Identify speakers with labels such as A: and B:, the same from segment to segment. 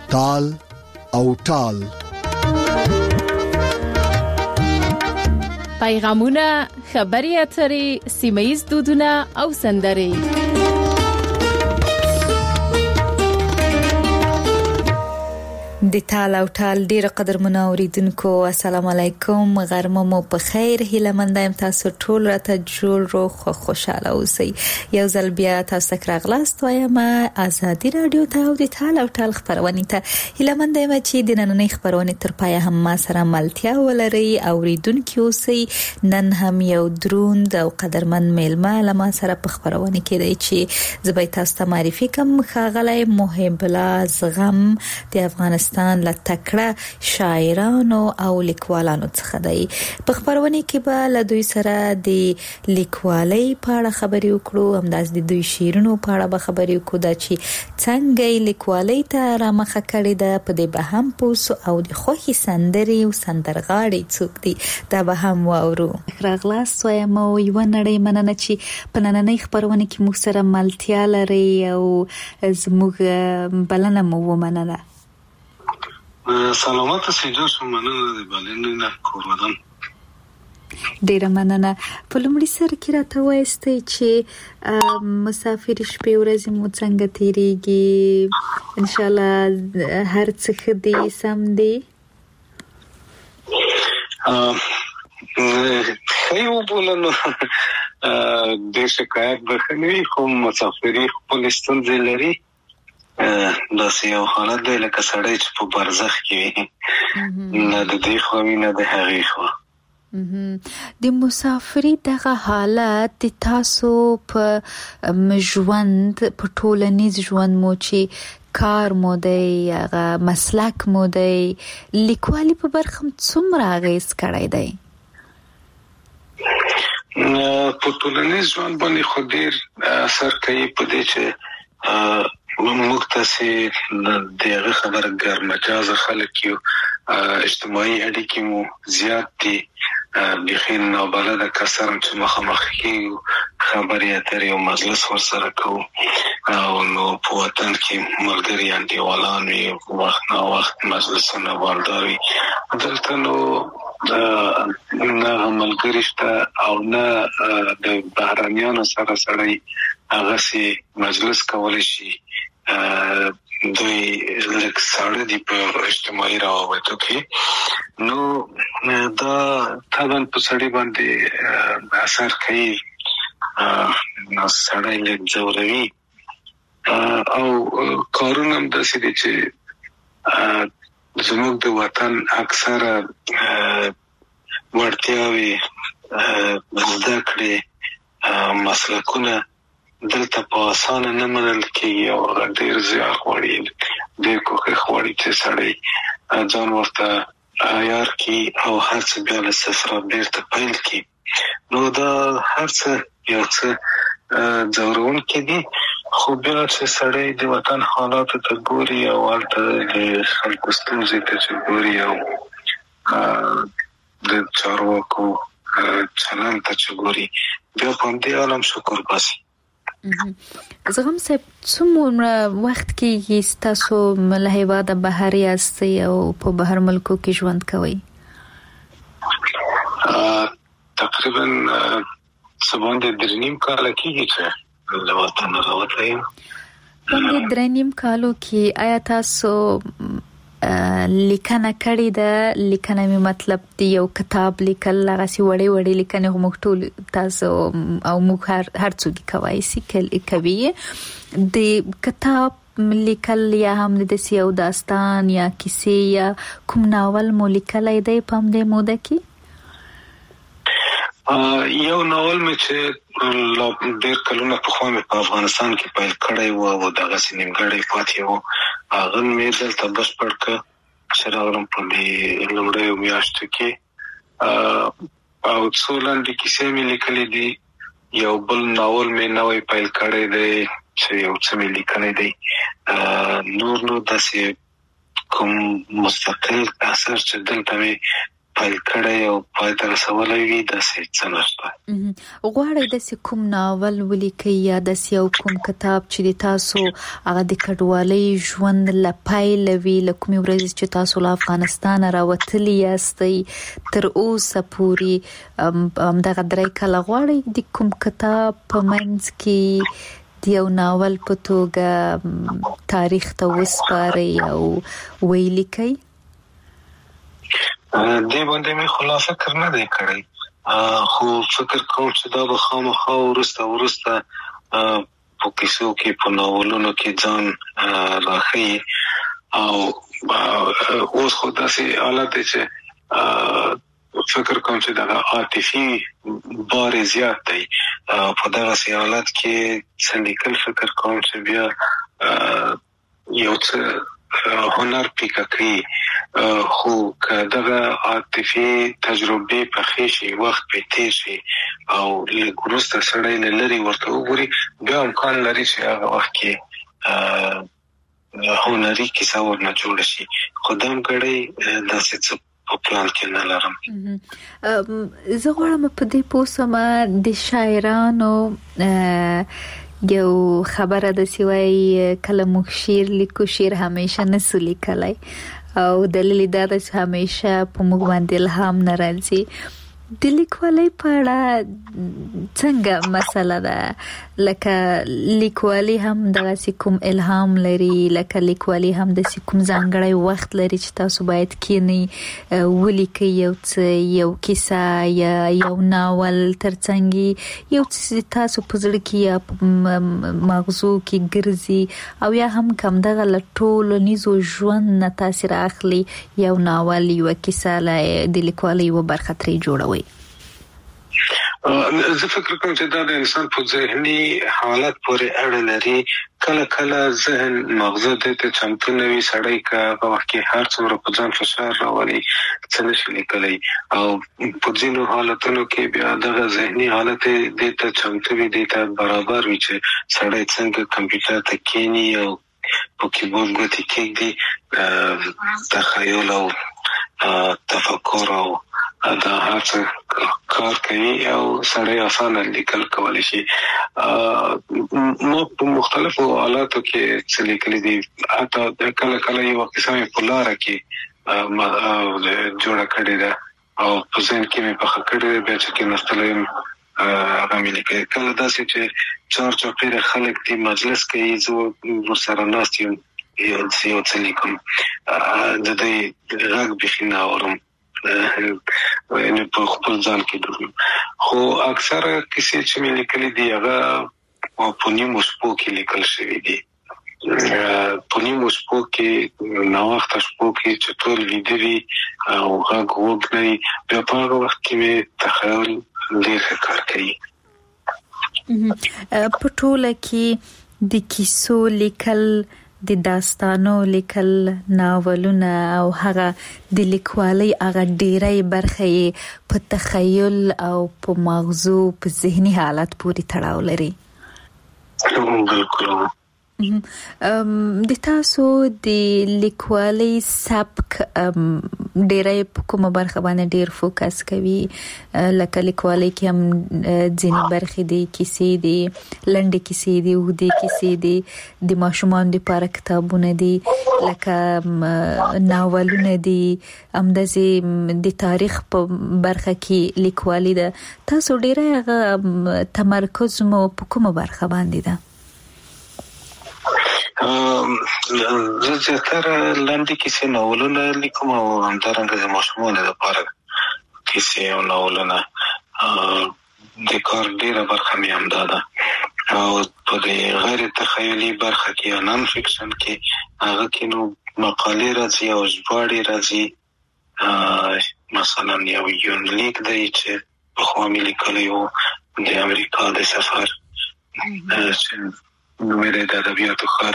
A: تال او ټال.
B: پیغامونه، خبري اترې، سیمه‌ییز دودونه او سندرې.
C: د تال او ټال ډیر قدرمن اوریدونکو، السلام علیکم، غرمه مو په خیر، هیله مندم تاسو ټول راته جوړ روغ خوشاله اوسئ. یو ځل بیا تاسو ته راغلاست وایم ازادي رادیو ته او د تال او ټال خبرونه ته هیله مندم چې د نننۍ خبرونه تر پای هم ما سره ملتیا ولري. اوریدونکو اوسئ، نن هم یو دروند او قدرمن میلمه لما سره په خبرونه کې دی چې زبې تاسو ته معرفي کوم. خاغلی محب الله زغم د افغانستان له تکړه شاعرانو او لیکوالانو څخه دی. په خبرونه کې به له دوی سره د لیکوالۍ په اړه خبرې وکړو، همداس د دوی شعرونو په اړه به خبرې وکړو، دا چې څنګه لیکوالۍ ته رامخه کړې ده، په دې به هم پوسو او د خوښي سندري او سندرغاړي څوک دي دا به هم واورو. راغلاست وایم او یو نړۍ مننه چې په نننۍ خبرونه کې موږ سره ملتیا لري او زموږ بلنه مو ومنله.
D: سلامت اوسئ، جوړ مننه د بلنې نه کورودم.
C: ډیره مننه. په لومړي سر کې راته وایستئ چې مسافر شپې ورځې مو څنګه تیریږي؟ ان شاء الله هر څه ښه دي، سم دي؟
D: خیو بولنو د شکایت بخنوي، خو مسافري خپل ستونزې لري. داسې یو حالت دی لکه سړی چې په برزخ کې وي، نه د دې خوا وي نه د هغې خوا.
C: د مسافري دغه حالت د تاسو په ژوند، په ټولنیز ژوند مو چې کار مو دی، هغه مسلک مو دی، لیکوالي په برخه څومره اغېز کړی دی؟
D: په ټولنیز ژوند باندې خو ډېر اثر کوي، په دې چې موږ تاسې دغه خبره ګرمجاز خلک یو، اجتماعي اړیکې مو زیات دي، بخیر نابلده کسان چې مخامخ کیږو، خبرې اترې او مجلس ورسره کوو، او نو په وطن کې ملګري انډیوالان وي، وخت نه وخت مجلسونه والدار وي. دلته نو نه ملګري شته او نه د بهرنیانو سره سړی هغسې مجلس کولی شي. دوی لږ ساړه دي په اجتماعي روابطو کې، نو دا طبعا په سړي باندې اثر کوي، نو سړی لږ ځوروي. او کارونه هم داسې دي چې زموږ د وطن اکثره وړتیاوې، زده کړې، مسلکونه دلته په اسانه نه منل کېږي او ډېر زیار غواړي، ډېر کوښښ غواړي چې سړی ځان ورته عیار کړي او هر څه بیا له صفره بېرته پیل کړي. نو دا هر څه یو څه ځوروونکي دي، خو بیا چې سړی د وطن حالاتو ته ګوري او هلته د خلکو ستونزې ته چې ګوري او د چارواکو چلند ته چې ګوري، بیا په همدې عالم شکر باسي.
C: زغم صاحب، څومره وخت کېږي ستاسو له هېواده بهر یاستئ او په بهر ملکو کې ژوند کوئ؟
D: تقریبا څه باندې 3.5 کاله کېږي چې له وطنه راوتلی یم.
C: باندې 3.5 کالو کې آیا تاسو لیکنه کړې ده؟ لیکنه می مطلب دی یو کتاب لیکل، هغه سی وړې وړې لیکنې موږ ټول تاسو او موږ هر څوک کوي سي کوي. د کتاب لیکل یا هم د یو داستان یا کیسې یا کوم ناول مو لیکلای دی په همدې موده کې؟
D: یو ناول مې چې ډېر کلونه پخوا مې په افغانستان کې پیل کړی و او دغسې نیمګړی پاتې و، هغه مې دلته بشپړ کړ چې راغلم په دې لومړیو میاشتو کې. او څو لنډې کیسې مې لیکلې دي، یو بل ناول مې نوی پیل کړی دی چې یو څه مې لیکلی دی. نور داسې کوم مستقل اثر چې دلته مې پیل کړی او پای ته رسولی وي داسې څه نشته.
C: غواړئ داسې کوم ناول ولیکئ یا داسې یو کوم کتاب چې د تاسو هغه د کډوالۍ ژوند له پیله وي، له کومې ورځې چې تاسو له افغانستانه راوتلي یاستئ تر اوسه پورې همدغه 3 کاله غواړئ د کوم کتاب په منځ کې د یو ناول په توګه تاریخ ته وسپارئ او ولیکئ؟
D: دې باندې مې خلا فکر نه دی کړی، خو فکر کوم چې دا به خامخا وروسته په کیسو کې په ناولونو کې ځان راښیي او اوس خو داسې حالت دی چې فکر کوم چې دغه عاطفي بار زیات دی په دغه حالت کې څه لیکل فکر کوم چې بیا یو څه هنر پیکا کوي، خو که دغه عاطفي تجربه په خېشي وخت په تیر شي او لګورسته سړی له لري ورته وګوري بیا امکان لري چې هغه وخت کې هنري کیسه ورنه جوړ شي، خو دم کړی داسې څه په پلان کې نه لرم.
C: زه غواړم په دې پوسم د شاعرانو یو خبره د سیوای کله موږ شعر لیکو، شعر همیشه نسو لیکلای او دلیل دا ده چې همیشه په موږ باندې الهام نه راځي. د لیکوالۍ په اړه څنګه مسله ده؟ لکه لیکوالي هم دغه کوم الهام لري، لکه لیکوالي هم د کوم ځانګړی وخت لري چې تاسو باید کینی ولیکئ یو کیسه یا یو ناول، ترڅنګ یو څه تاسو په زړه کې یا مغزو کې ګرځي او یا هم کم دغه له ټولنیزو ژوند نه تاثیر اخلي، یو ناول یو کیسه د لیکوالۍ یوه برخه ترې جوړوي.
D: زه فکر کوم چې دا د انسان په ذهني حالت پورې اړه لري. کله ذهن مغزه ته چمتو نه وي، سړی که په وخت کې هر څومره په ځان فشار راولي څه نشي لیکلی او په ځینو حالتونو کې بیا دغه ذهني حالت دې ته چمتو وي، دې ته برابر وي چې سړی څنګه کمپیوټر ته کینی او په کیبورډ ګوتې کېږدي، تخیل او تفکر او دا هر څه کار کوي او سړی اسانه لیکل کولی شي. ما په مختلفو حالاتو کې څه لیکلي دي، حتی کله یو کیسه مې په لاره کې جوړه کړې ده او په ذهن کې مې پخه کړې ده، بیا چې کېناستلی یم هغه مې لیکلي. کله داسې چې چارچاپېره خلک دي مجلس کوي، زه ورسره ناست یم یو څه لیکم، د دوی غږ بیخي نه اورم، یعنې په خپل ځان کې ډوب. خو اکثره کیسې چې مې لیکلي دي هغه په نیمو شپو کې لیکل شوي دي، په نیمو شپو کې ناوخته شپو کې چې ټول ویده وي او غږ وږ نه وي، بیا په هغه وخت کې مې تخیل ډېر ښه کار کوي.
C: په ټوله کې د کیسو لیکل، د داستانو لیکل، ناولونه او هغه د لیکوالۍ هغه ډیری برخه یې په تخیل او په مغزو په ذهني حالت پورې تړاو لري.
D: بالکل.
C: د تاسو د لیکوالۍ سبک ډیری په کومه برخه باندې ډیر فوکس کوي؟ لکه لیکوالۍ کې هم ځینې برخې دي، کیسې دي، لنډې کیسې دي، اوږدې کیسې دي، د ماشومانو لپاره کتابونه دي، لکه ناولونه دي، همداسې د تاریخ په برخه کې لیکوالي ده. تاسو ډیری هغه تمرکز مو په کومه برخه باندې ده؟
D: زه زیاتره لنډې کیسې ناولونه لیکم او همدارنګه د ماشومانو لپاره کیسې او ناولونه. د کار ډېره برخه مې همدا ده او په د غیر تخیلي برخه کې یا نان فکشن کې هغه کې نو مقالې راځي او ژباړې راځي. مثلا یو یونلیک دی چې پخوا مې لیکلی و د امریکا د سفر نومېده د ادبیاتو ښار.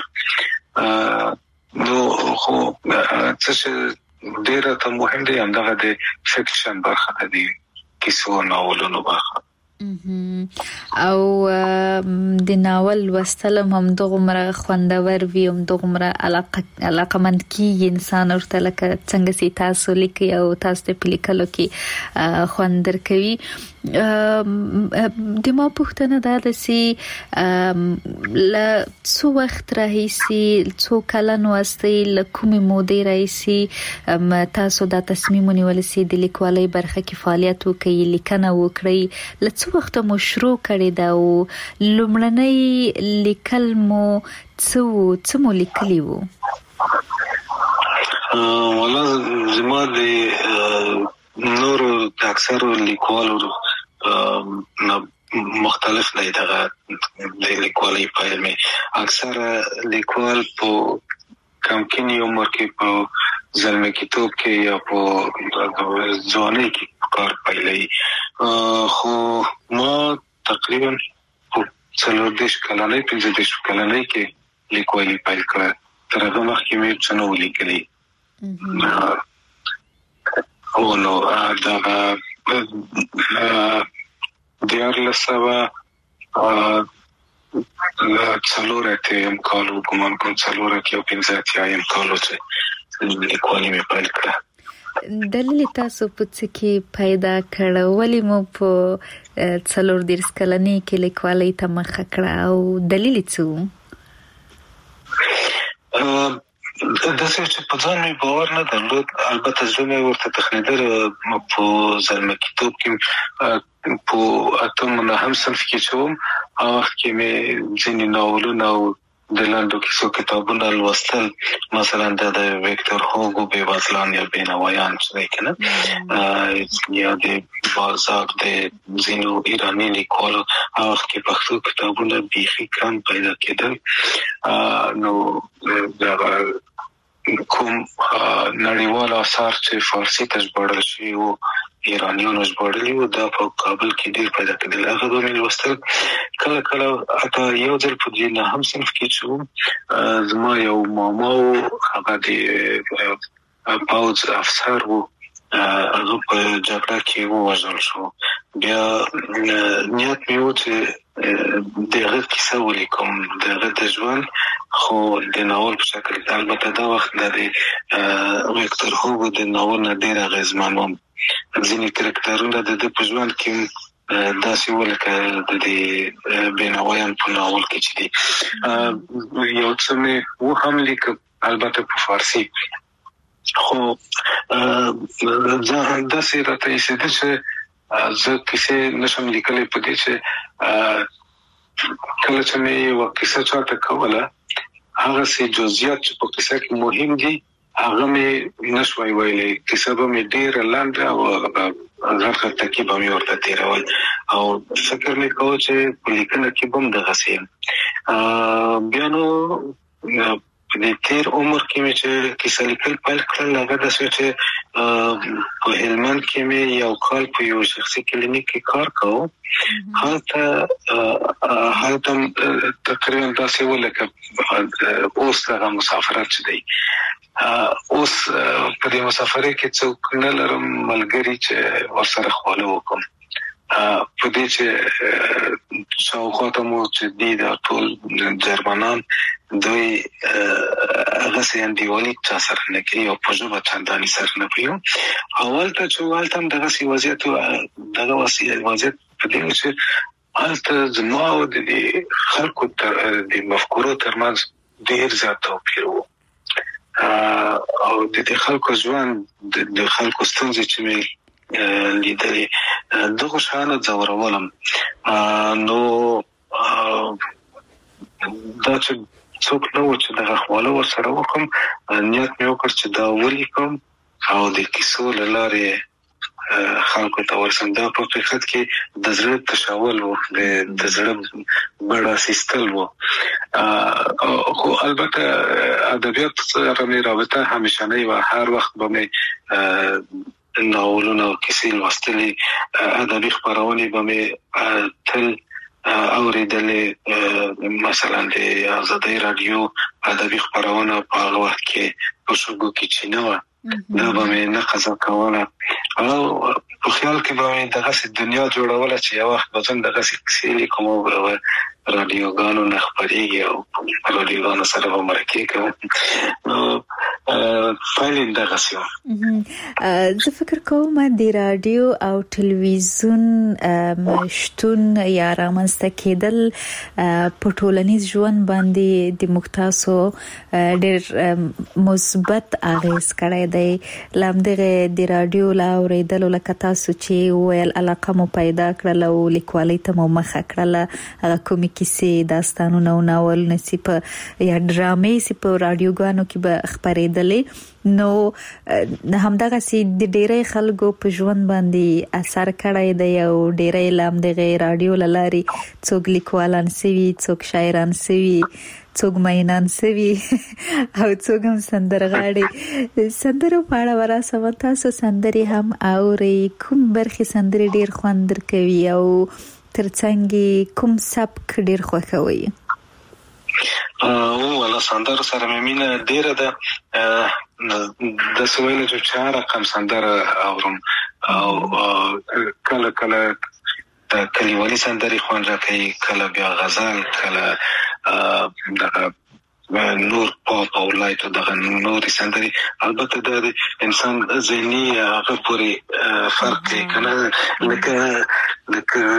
D: نو خو څه چې ډېره ته مهم دی همدغه د فکشن برخه ده، د کیسو او ناولونو برخه.
C: او د ناول وستلم هم دغمره خوندور وي هم دغمره علاقمند کی انسان ورته لکه څنګه سي تاسو لیکي او تاسو په لیکلو کې خوندر کوي. د ما پوښتنه ده چې ل څو وخت راهیسي څو کلن واسطه ل کومې مودې راهیسي تاسو دا تصمیم ونیول چې د لیکوالۍ برخه کې فعالیت وکړئ لیکنه وکړئ ل څو وخت مو شروع کړی دا او لومړنۍ لیکل مو څه مو لیکلی وو؟
D: والله زما د نور د اکثر لیکوالو مختلف دی دغه د لیکوالۍ پیل می اکثر لیکوال په کمکینی عمر کې په زلمه کتاب کې یا په ځوانۍ کې کار پیلوي خو ما تقریبا په 40 کلنۍ 50 کلنۍ کې لیکوالۍ پیل کړه تر هغه مخکې مې څه نه لیکلي او نو دا دیارلسوه څلورته یم کالو ګمان کوم څلورته او 15 یم کالو چې لیکوالۍ مې پیل کړه.
C: دلیل تاسو په څه کې پیدا کړ ولی مو په 40 کلنۍ کې لیکوالۍ ته مخه کړه او دلیل څه؟
D: د څه چې په ځان مې باور نه درلود البته زه مې ورته تخنیدر په زلمه کتاب کې په اتم نه هم صنف کې شوم او وخت کې مې ځینې ناولونه او د لاندو کیسو کتابونه لوستل مثلا د ویکتور هوګو بېوزلان یا بېنوایان څه کنه یا د بازاک د ځینو ایرانی لیکوالو هغه وخت کې پښتو کتابونه بیخي کم پیدا کېدل نو دا کوم نړیوال آثار چې فارسی ته ژباړل شوي وو ایرانیانو ژباړلي وو دا په کابل کې ډېر پیدا کېدل هغه به مې لوستل کله کله حتی یو ځل په نه هم صنف کې شوم زما یو ماما هغه د پوځ افسر وو هغه په جګړه کې ووژل شو بیا نیت مې و چې دغه کیسه ولیکم دغه د ژوند خو د ناول په شکل البته دا وخت د ویکتور هوګو د ناول نه ډېر اغېزمن وم ځینې کرکټرونه د په ژوند کې داسې ولکه د بېنوایان په ناول کې چې دي یو څه مې و هم لیکم البته په فارسی خو داسې راته ایسېده چې زه کیسې نشم لیکلی په دې چې کله چې مې یوه کیسه چاته کوله هغه سي جزئیات چې په کیسه کې مهم دي هغه مې نشوای ویلي کیسه به مې ډېره لنډه او غرخه تکي به مې ورته تېرول او فکر مې کوه چې په لیکنه کې به هم دغسې بیا نو د تیر عمر کې مې چې کیسه لیکل پیل کړل هغه داسې چې په هلمند کې مې یو کال په یو شخصي کلینیک کې کار کوم هلته تقریبا داسې ولکه اوس هغه مسافرت چې دی اوس په دې مسافرۍ کې څوک نه لرم ملګري چې ورسره خواله وکړم په دې چې شاوخواته مو چې دي دا ټول جرمنان دوی هغه سي انډیوالي چا سره نه کوي او په ژبه چنداني سره نه کوي اول ته چې ولته هم دغه سی وضعیت دغه وضعیت په دې چې هلته زما او د خلکو د مفکورو ترمنځ ډېر زیات توپیر و او د خلکو ژوند د خلکو ستونزې چې مې لیدلې دغه شانه ځورولم نو دا چې څوک نه و چې دغه خواله ورسره وکړم نیت مې وکړ چې دا ولیکم او د کیسو له لارې خلکو ته ورسم دا په حقیقت کې د زړه تشاول و د زړه بڑا سیستل و خو البته ادبیات سره مې رابطه همیشنۍ و هر وخت به مې ناولونه او کیسې لوستلې ادبي خپرونې به مې تل اورېدلې مثلا د آزادۍ راډیو ادبي خپرونه په هغه وخت کې په شګو کې چې نه وه دا به مې نه قضا کوله او په خیال کې به مې دغه سي دنیا جوړوله چې یو وخت به زه دغه سي کیسې لیکم او رادیوګانو نه خپرېږي او رادیوګانو سره به مرکې کوم. نو فایل دغه سي
C: زه فکر کوم د رادیو او ټلویزیون شتون یا رامنځته کېدل په ټولنیز ژوند باندې د مختاسو ډېر مثبت اغیز کړی دی. لامدغه د رادیو لا اوریدلو لکه تاسو چې ویل علاقه مو پیدا کړل او لیکوالۍ ته مو مخه کړل، هغه کومې کیسې داستانونه او ناولونه چې په یا ډرامې چې په رادیوګانو کې به خپرېدلې، نو همدغه سي د ډېرې خلکو په ژوند باندې اثر کړی دی او ډېرې لامدغه رادیو لاري څوک لیکوالان سوي، څوک شاعران سوي، څوک مینان سوي او څوک هم سندرغاړي. سندرو په اړه وراسه تاسو سندري هم اوري، کوم برخې سندري ډېر خوند درکوي او ترڅنګ کوم سبک ډېر خوښوي؟
D: ولا سندر سره مینه ډیره ده. د سویل جو چا رقم سندر اورم او کله کله د کلیوالي سندري خوان راکوي، کله بیا غزل، کله دغه نور پاپ او لایټ دغه نوري سندري. البته د انسان ذهني هغه پورې فرق کوي کنه، لکه د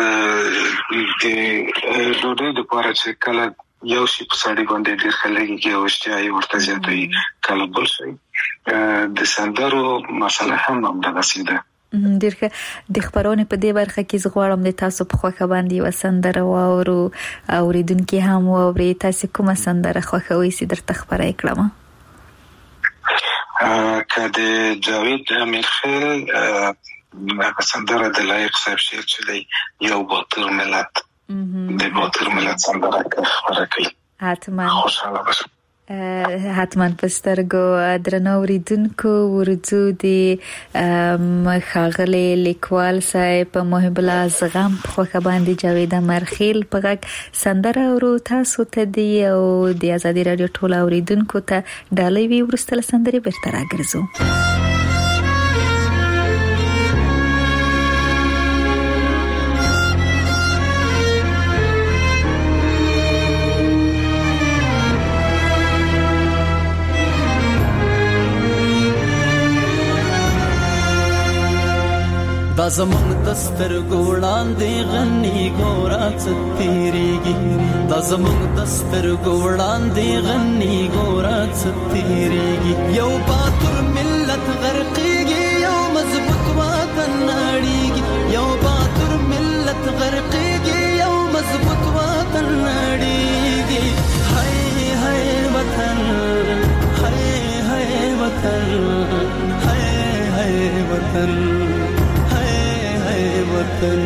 D: ډوډۍ د پاره چې کله یو شي په سړی باندې ډېر خلګي او اشتیاي ورته زیاتوي، کله بل شي. د سندرو مسله هم دغه سیده
C: ډېر د خبرونه په دې برخه کې زغوړم د تاسو په خوخه باندې وسندره واورو اوریدونکو هم واوري. تاسو کومه سندره خوښوي چې درته خبرای کړم؟
D: کله جاوید امیرخیل سندره د لایق صاحب شعر چې دی یو باتور ملت د باتور ملت سندره کوي. خوشاله باشم.
C: حتما پسترګو درنو اوریدونکو ورځو د خاغلی لیکوال صاحب محب الله زغم په خوخه باندې جاوید مرخیل په غږ سندره ورو تاسو ته دی او د آزادي رادیو ټول اوریدونکو ته ډالۍ وی ورستل سندري بیرته راګرځو.
E: دا زمونږ دستر ګوړان دی غنی ګورا ستیریږي، دا زمونږ دستر ګوړان دی غنی ګورا ستیریږي. یو باتور ملت غرقيږي، یو مضبوط وطن نړیږي. یو باتور ملت غرقيږي، یو مضبوط وطن نړیږي. هاي هاي وطن، هاي هاي وطن، هاي هاي وطن، وطن.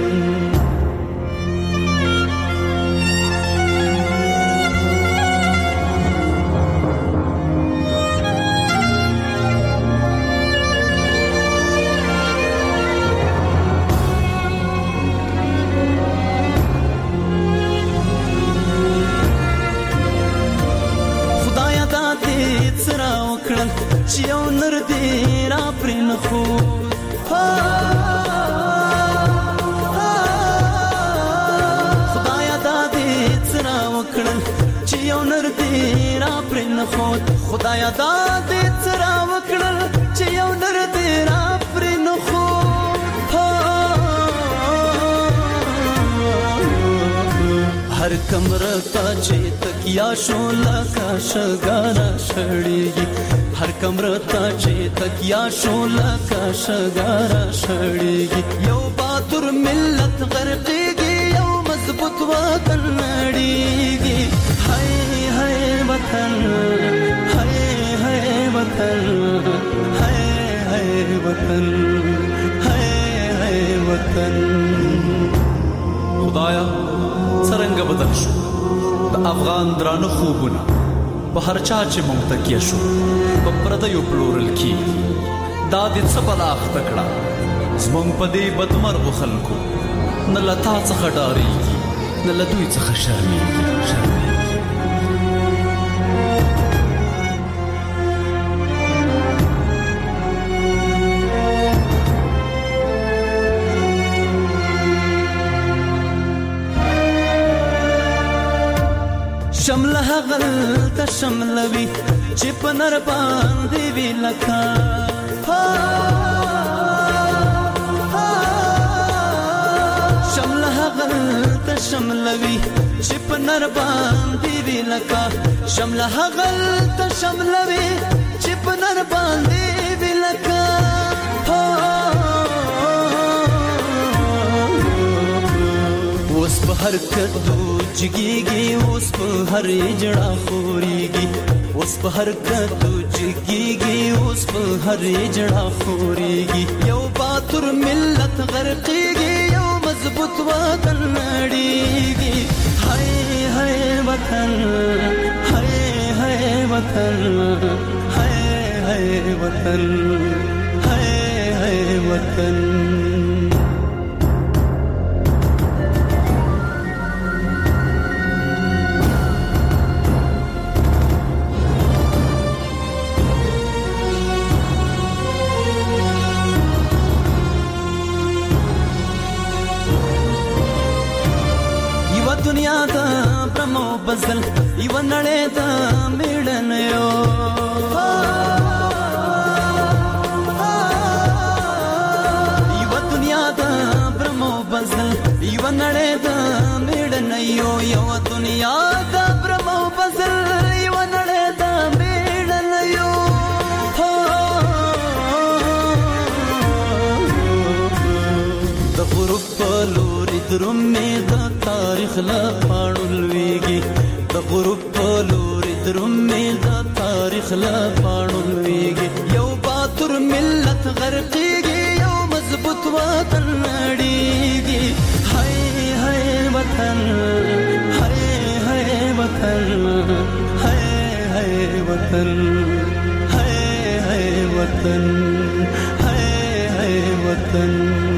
E: خدایا دا دې سره وکړل چې یو نر دې را پرې نه خو خدایا دا دې سره وکړل چې یو نر دې را پرې نه خو هر کمره تا چې تکیا شو لکه شګارا شړېږي، هر کمره تا چې تکیا شو لکه شګارا شړېږي. یو باتور ملت غرقېږي، یو مضبوط وطن نړیږي. هاي هاي وطن، هاي هاي وطن، هاي هاي وطن، هاي هاي وطن. خدایا څنګه بدل شو د افغان درانه خوبونه په هر چا چې مونږ تکیه شو په پردیو پلورل کی. دا دې څه بلا اخته کړه زمونږ په دې بدمرغو خلکو، نه له تا څخه ډارېږي نه له دوی څخه شرمېږي. هغل تشملوي چې په نر باندې وی لکا شمل هغل تشملوي چې په نر باندې وی لکا شمل هغل تشملوي چې په نر باندې وی لکا اوس په هر کدو جګيږي اوس په هر جړه خوريږي اوس په هر کدو جګيږي اوس په هر جړه خوريږي یو باتور ملت غرقيږي یو مضبوط وطن نړيږي هاي هاي وطن هاي هاي وطن هاي هاي وطن هاي هاي وطن دنیا دا برمو بزل یو نړۍ دا میړن یو یو دنیا دا برمو بزل یو نړۍ دا میړن یو یو دنیا دا برمو بزل یو نړۍ دا میړن یو د غروب په لوري درومې د تاریخ لا پاړولېږي د غروب په لوري درومې د تاریخ لا پاړولېږي یو باتور ملت غرقېږي یو مضبوط وطن نړېږي هاي هاي وطن هاي هاي وطن هاي هاي وطن هاي هاي وطن هاي هاي وطن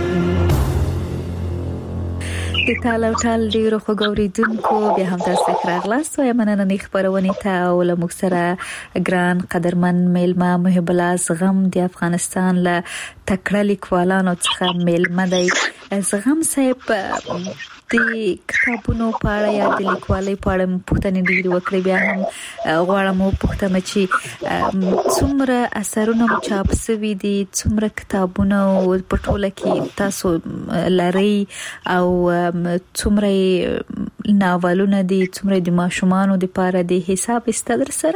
C: د تاله ټال ډیرو خوګوریدونکو بیا هم تاسو راغلاست او مننه نه خبرونه ته او له مکسره ګران قدرمن میلمه محب الله زغم د افغانستان له تکړه لیکوالانو څخه میلمه دی زغم صاحب د کتابونو په اړه یا د لیکوالۍ په اړه پوښتنې ډېرې وکړې بیا هم غواړم وپوښتم چې څومره اثرونه چاپ شوي دي څومره کتابونه په ټوله کې تاسو لري او څومره ناولونه دي څومره د ماشومانو لپاره د حساب استدر سره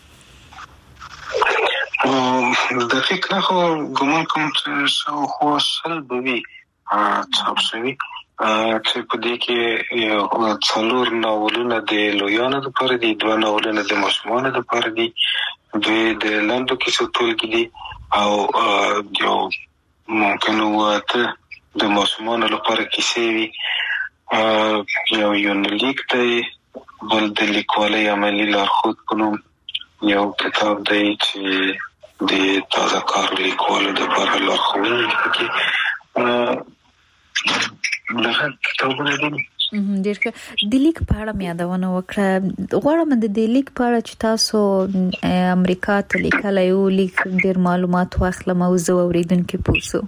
D: دقیق نه خو ګمان کوم چې خو سلبوي چاپ شوي چې په دې کې یو څلور ناولونه د لویانو لپاره دي دوه ناولونه د ماشومانو لپاره دي دوی د لاندو کیسو ټولګې دي او یو ممکن وته د ماشومانو لپاره کیسې وي یو یونلیک دی بل د لیکوالۍ عملي لارښود په نوم یو کتاب دی چې د تازه کار لیکوالو لپاره لارښوونه کوي
C: ډیر د لیک په اړه مې یادونه وکړه غواړم د لیک په اړه چې تاسو امریکا ته لیکلای او لیک ډیر معلومات واخلم او زه اوریدونکو پوښتنه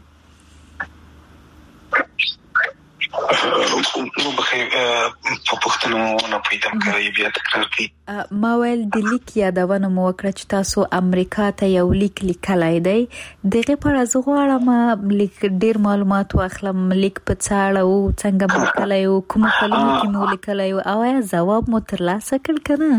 D: نو بخیر په پښتنو نه پیدا کوي بیا تکرار کی
C: ما ول د لیک یادونه مو وکړه چې تاسو امریکا ته یو لیک لیکلای دی دغه پر از غواړم لیک ډیر معلومات واخلم لیک په څاړه او څنګه لیکلای او کوم کلمې کې مو لیکلای او یا جواب مو ترلاسه کړ کنه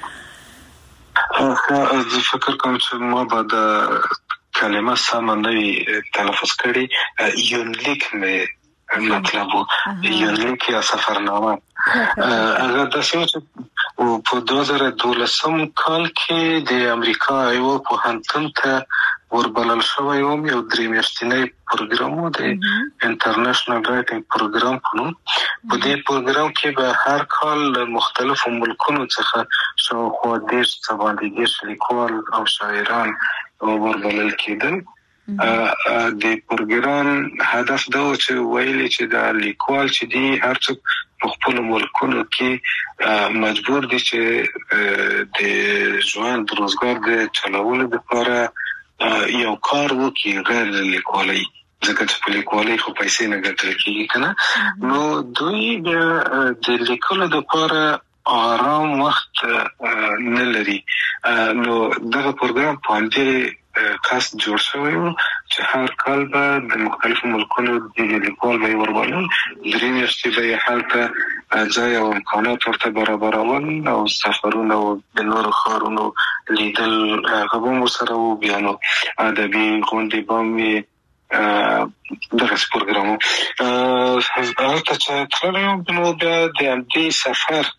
D: زه فکر کوم چې ما بعد کلمه سم نه تلفظ کړی یو لیک مې مطلب یو لیک یا سفرنامه هغه د سیمه په 2012 کال کې د امریکا یو پوهنتون ته وربلل شوی یو درې میاشتنی پروګرام و د انټرنیشنل رائټینګ پروګرام په نوم په دې پروګرام کې به هر کال مختلفو ملکونو څخه شاوخوا 10 لیکوال او شاعران وربلل کېدل د پروګرام هدف دا و چې ویلي چې د لیکوال چې دی هر څوک په خپل ملکونو کې مجبور دي چې د ژوند روزګار د چلولو لپاره یو کار وکړي غیر لیکوالۍ ځکه چې په لیکوالۍ خو پیسې نه ګټل کېږي کنه نو دوی د لیکلو لپاره آرام وخت نه لري. نو دغه پروګرام په دې کاس جوړ شوی و چې هر کال به د مختلفو ملکونو د لیکوال به وربلل، درې میاشتې به یې هلته ځای او امکانات ورته برابرول او سفرونه او د نورو ښارونو لیدل هغه به ورسره و. بیا نو ادبي غونډې به وي، دغسې پروګرام و. هلته چې تللی وم نو بیا د همدې سفر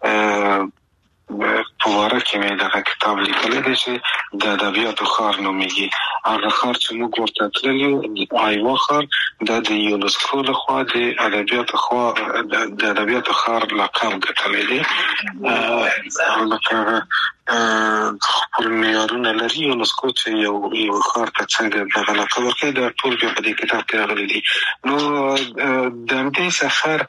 D: په واره کې مې دغه کتاب لیکلی دی چې د ادبیاتو ښار نومیږي. هغه ښار چې موږ ورته تللي وو، آیوا ښار، دا د یونسکو لخوا د ادبیاتو ښار لقب ګټلی دی. لکه خپل معیارونه لري یونسکو چې یو ښار ته څنګه دغه لقب ورکوي، دا ټول بیا په دې کتاب کې راغلي دي. نو د همدې سفر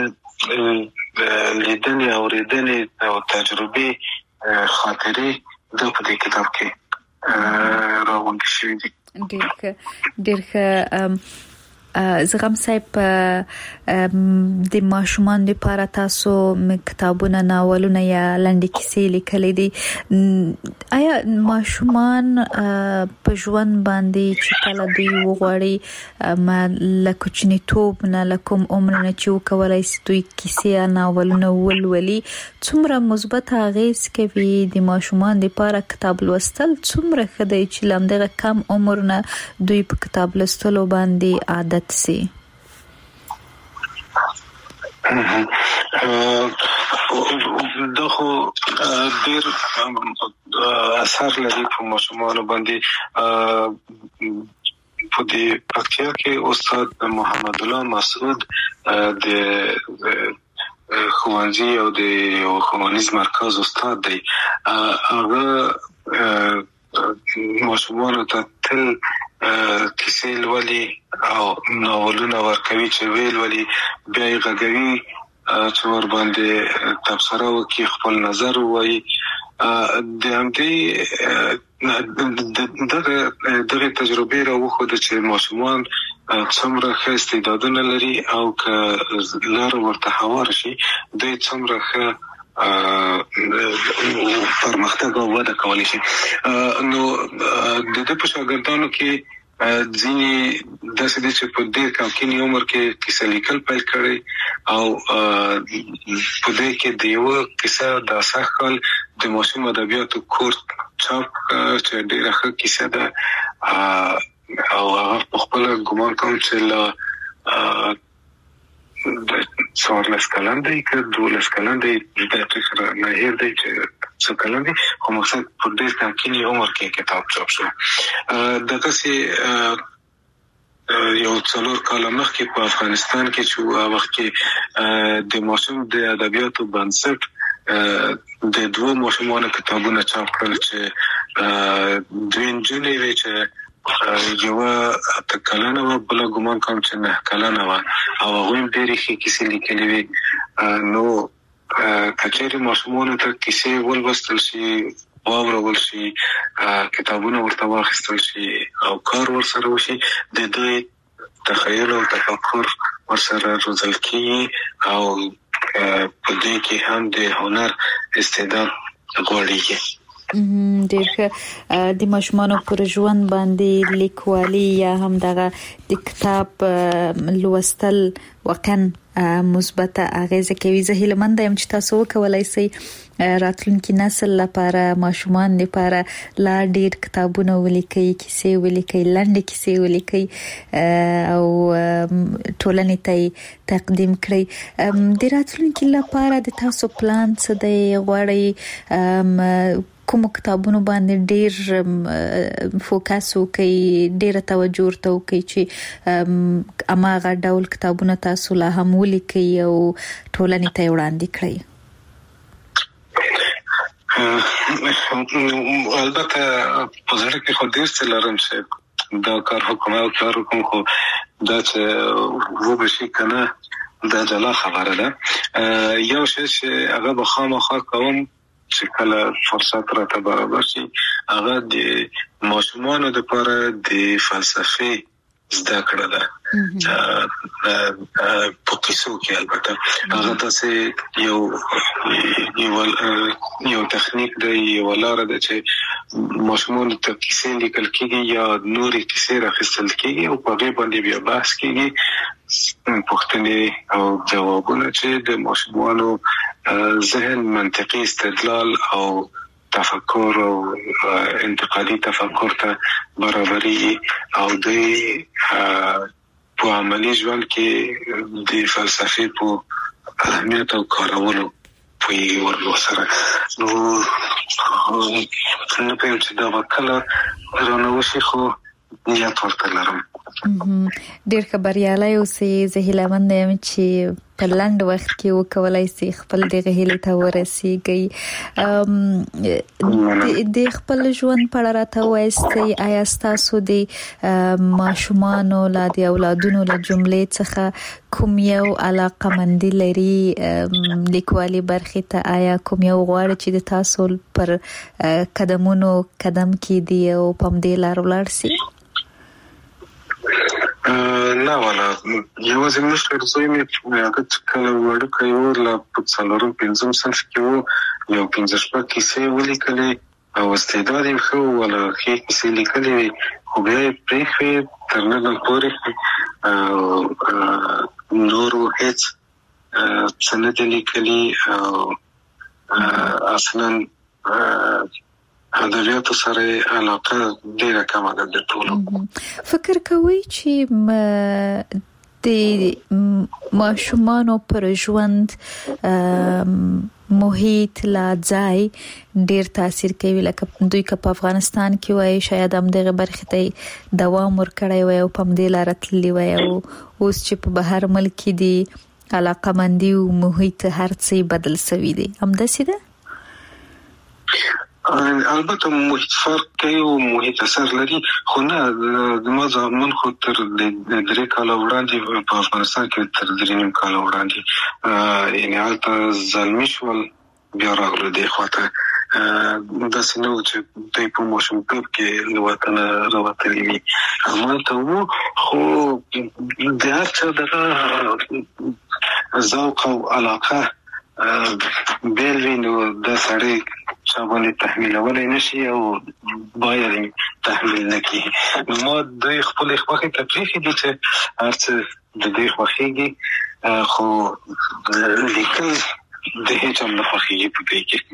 D: لیدنې اورېدنې او تجربې خاطرې دا په دې کتاب کې راغونډې شوي دي.
C: ډېر ښه. زغم صاحب، د ماشومان لپاره تاسو کتابونه، ناولونه یا لنډې کیسې لیکلې دي. آیا ماشومان په ژوند باندې چې کله دوی وغواړي له کوچنیتوب نه، له کوم عمر نه چې وکولای شي دوی کیسې یا ناولونه ولولي، څومره مثبت اغېز کوي د ماشومان لپاره کتاب لوستل؟ څومره ښه دی چې له همدغه کم عمر نه دوی په کتاب لوستلو باندې عادت سي؟
D: دا خو ډېر اثر لري په ماشومانو باندې. په دې پکتیا کې استاد محمد الله مسعود د ښوونځي او د ښوونیز مرکز استاد دی. هغه ماشومانو ته تل کیسې لولي او ناولونه ورکوي چې ویل ولي، بیا یې غږوي چې ور باندې تبصره وکړي، خپل نظر ووایي. د همدې دغه تجربې راوښوده چې ماشومان څومره ښه استعدادونه لري او که لاره ورته هواره شي دوی څومره ښه پرمختګ او وده کولی شي. نو د دې په شاګردانو کې ځینې داسې دي چې په ډېر کمکیني عمر کې کیسه لیکل پیل کړی او په دې کې د یوه کیسه د سږ کال د ماشوم ادبیاتو کور چاپ چې ډېره ښه کیسه ده او هغه په خپله ګمان کوم چې له 14 کلن دی که 12 کلن دی، د فکر نه هیر دی چې څو کلن دی، خو مقصد په ډېر کمکیني عمر کې کتاب چاپ شو. دغسې یو 4 کاله مخکې په افغانستان کې چې وخت کې د ماشوم د ادبیاتو بنسټ د 2 ماشومانو کتابونه چاپ کړل چې 2 نجونې وې چې یوه 8 کلنه وه، بله ګمان کوم چې 9 کلنه وه او هغوی هم ډېرې ښې کیسې لیکلې وې. نو که چېرې ماشومانو ته کیسې ولوستل شي، واورول شي، کتابونه ورته واخیستل شي او کار ورسره وشي، د دوی تخیل او تفکر ورسره روزل کېږي او په دې کې هم د هنر استعداد غوړېږي.
C: ډېر ښه. د ماشومانو پر ژوند باندې لیکوالي یا هم دغه د کتاب لوستل واقعا مثبت اغیزه کوي. زه هیله مند یم چې تاسو وکولای شئ راتلونکي نسل لپاره، ماشومان لپاره لا ډېر کتابونه ولیکئ، کیسې ولیکئ، لنډې کیسې ولیکئ او ټولنې ته تقدیم کړئ. د راتلونکي لپاره د تاسو پلان څه دی؟ غواړئ کوم کتابونو باندې ډېر فوکس وکړئ، ډېره توجه ورته وکړئ چې هماغه ډول کتابونه تاسو لا هم ولیکئ او ټولنې ته یې وړاندې کړئ؟
D: البته په زړه کې خو ډېر څه لرم چې دا کار وکړم، خو دا چې وبشي که نه دا جلا خبره ده. یو شی چې هغه به خامخا کوم چې کله فرصت راته برابر شي، هغه د ماشومانو لپاره د فلسفې زده کړه ده. په کیسو کې البته هغه تاسو یو تخنیک دی یو لار ده چې ماشومان ته کیسې لیکل کېږي یا نورې کیسې راخیستل کېږي او په هغه باندې بیا بحث کېږي پوښتنې او ځوابونه چې د ماشومانو ذهن منطقي استدلال او تفکر او انتقادي تفکر ته برابري او د په عملي ژوند کې د فلسفې په اهمیت او کارولو په ورلو سره نو څنګه په چې دا وکړه رانوشي خو نیت ورته لرم
C: ډېر خبريالي اوسې زه هیله مند یم چې په لاند وخت کې وکولای شي خپل دغه هیله ته ورسیږي د خپل ژوند په اړه راته وایستي آیا تاسو د ماشومانو لا د اولادونو له جملې څخه کوم یو علاقه مندي لري لیکوالي برخه ته آیا کوم یو غواړي چې د تاسو پر قدمونو قدم کې دی او پم دې لار ولاړ شي
D: نه ولا یو ځل مشر زوی مې هغه کله وړو کوي لا په څلورم پنځم صنف کې وو یو 15 شپه کیسې ولیکلې او استعداد یې خو ولا کیسې لیکلې خو بیا پرېخې تر نن پورې نورو هیڅ سند لیکلې اصلا ادبیاتو سره علاقه ډیره کمه ده د ټولو
C: فکر کوي چې د ماشومانو پر ژوند محیط لا ځای ډیر تاثیر کوي لکه دوی په افغانستان کې وای شاید هم دغه برخه ته دوام ورکړی وای او پم دې لار تللی وای او اوس چې په بهر ملک دی علاقه مندي او محیط هر څه بدل شوی دی هم داسې ده
D: البته محیط فرق کوي او محیط اثر لري خو نه ما زمون خو تر درې کال وړاندې په افغانستان کې تر درې نیم کال وړاندې یعنی حالت ظلمي شول بیا راغله دی خواته داسې نه و چې دوی په ماشومتوب کې له وطنه راوتلي وي همالته وو خو د هر چا دغه ذوق او علاقه بیل وي نو د سړی شابه‌ی تحمیلولای نشي او باید تحمیل نکړي نو ما د خپل خوخه تفریح دي چې هرڅه د دې خوخيږي خو لیکل د هیڅ هم نه خوخيږي په دې کې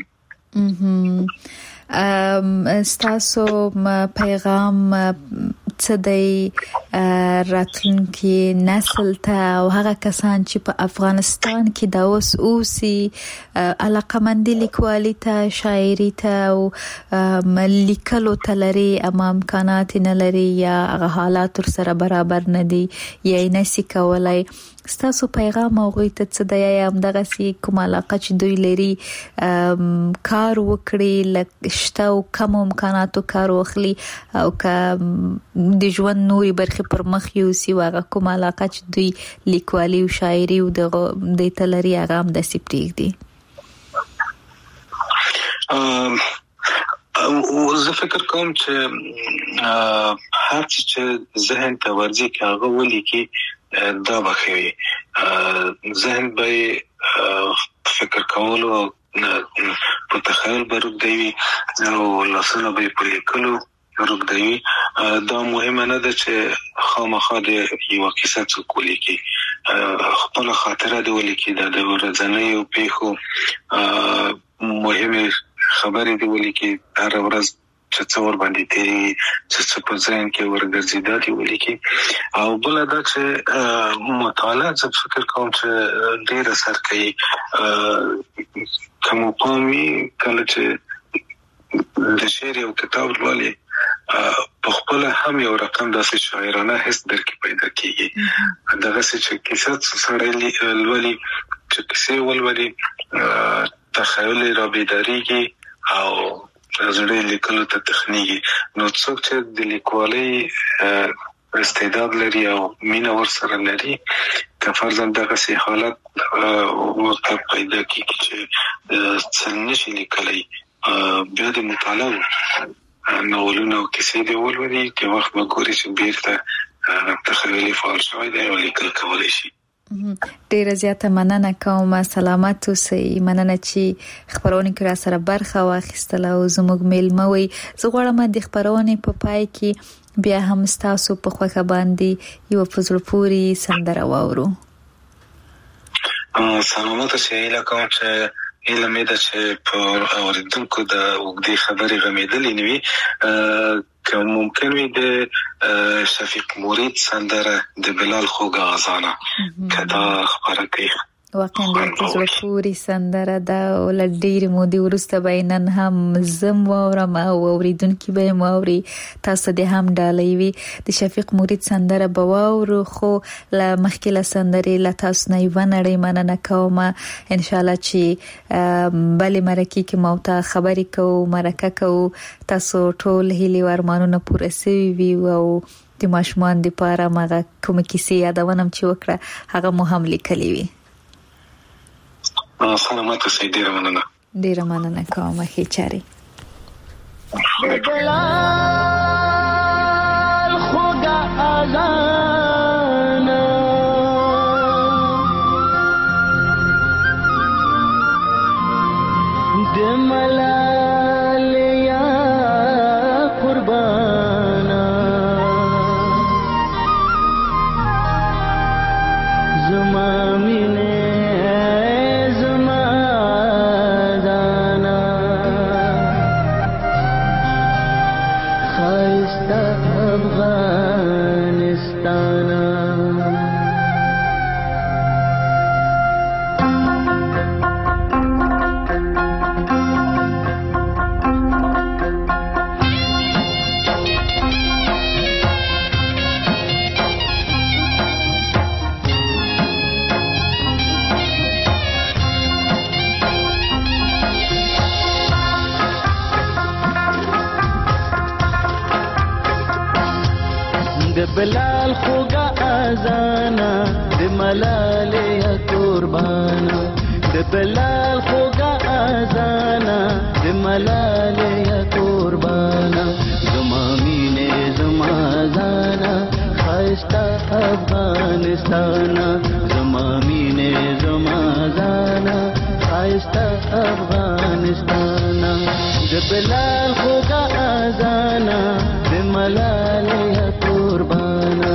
C: ستاسو پیغام څه دی راتلونکي نسل ته او هغه کسان چې په افغانستان کې دا اوسي علاقمندي لیکوالي ته شاعري ته او لیکلو ته لري امکانات نه لري یا حالات سره برابر نه دي یا نسي کولای ستاسو پیغام او غوي ته څه دی هم دغه سي کوم علاقه چې دوی لري کار وکړي لکشته او کم امکاناتو کار واخلي او د ژوند نوري برخه پر مخ یو سی واغه کوم علاقه چې دوی لیکوالي او شاعري او د تلري هغه هم د سپریګ دي
D: او زه فکر کوم چې هر څه ذهن ته ورځي کې هغه ولي کې دا بخوي ذهن به فکر کولو په تخیل برود دی او لاسونه به په لیکلو برود دی دا مهمه نه ده چې خامخا د یو کیسه څوک ولیکي خپل خاطره دی ولیکي د ورځنۍ او پیښو مهمه خبرې دی ولیکي هر ورځ چې څور باندې تیری چې په ځین کې ورګرځي دا دی ولیکي او بل دا چې مطالعه څه فکر کوم چې ډیر اثر کوي کوم قومي کله چې د شعر او کتاب ولولي په خپل هم یو رقم داسې شاعرانه حس درکې پیدا کیږي دغه چې کیسه سره ولولي چې کیسه ولولي تخیل را بیداریږي او زړه لیکلو ته تخنیږي نو څوک چې د لیکوالۍ استعداد لري او مینه ورسره لري که فرضاً دغه سي حالت ورته پیدا کیږي چې څنګه شي لیکلای بیا د مطالعه نولونه او کیسې دی ولولي چې وخت وګوري چې بیرته تخیلی فعال شوی دی او لیکل کولی شي.
C: ډیره زیاته مننه کوم. سلامت اوسئ. مننه چې خبرونه کې را سره برخه واخیستله او زموږ میلمه وي. زه غواړم د خبرونه په پای کې بیا هم تاسو په خوښه باندې یو په زړه پورې سندره واورو.
D: سلامت اوسئ. لکه چې علم دې چې په اوریدونکو د وګړي خبرې غمیدلې نیوي که ممکن وي د شفیق مرید سندره د بلال خوږه اذانه کدا خبره کوي.
C: واقعا د زړه پورې سندره دا ول ډېر مودي ورسته بینن هم زم واورم او اوریدونکو به موري تاسو د هم ډالۍ وي. د شفیق مرید سندره بواورو خو ل مخکله سندري ل تاسو نه ونړې مننه کوم. ان شاء الله چې بل مرکه کې موته خبرې کوو مرکه کوو تاسو ټول هلي ورمانونه پوره سوي وي او د ماشومان د پاره مغه کوم کیسه یادونم چې وکړه هغه مو هم لیکلي وي.
D: سلامت اوسئ. ډیره مننه
C: کوم. هي چاري
F: خوږه اذان د ملال یا قربانا زما مینه بلال خوږه اذانا د ملال یا قربانا د بلال خوږه اذانا د ملال یا قربانا زما مینه زما زانا خاستا افغانستان زما مینه زما زانا خاستا افغانستان د بلال خوږه اذانا د ملال یا قربانا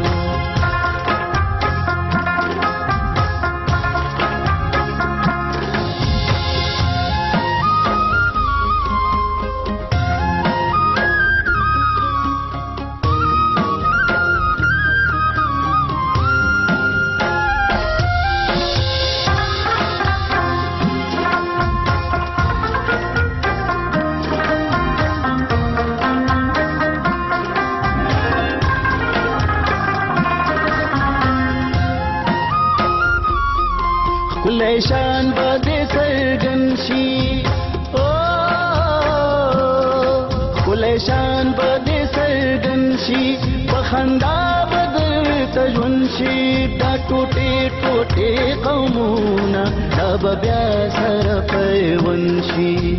F: شان بده سرګنشي او کله شان بده سرګنشي په خندا بدل تجونشي دا ټوټه ټوټه قومونه دا بیا سره پیونشي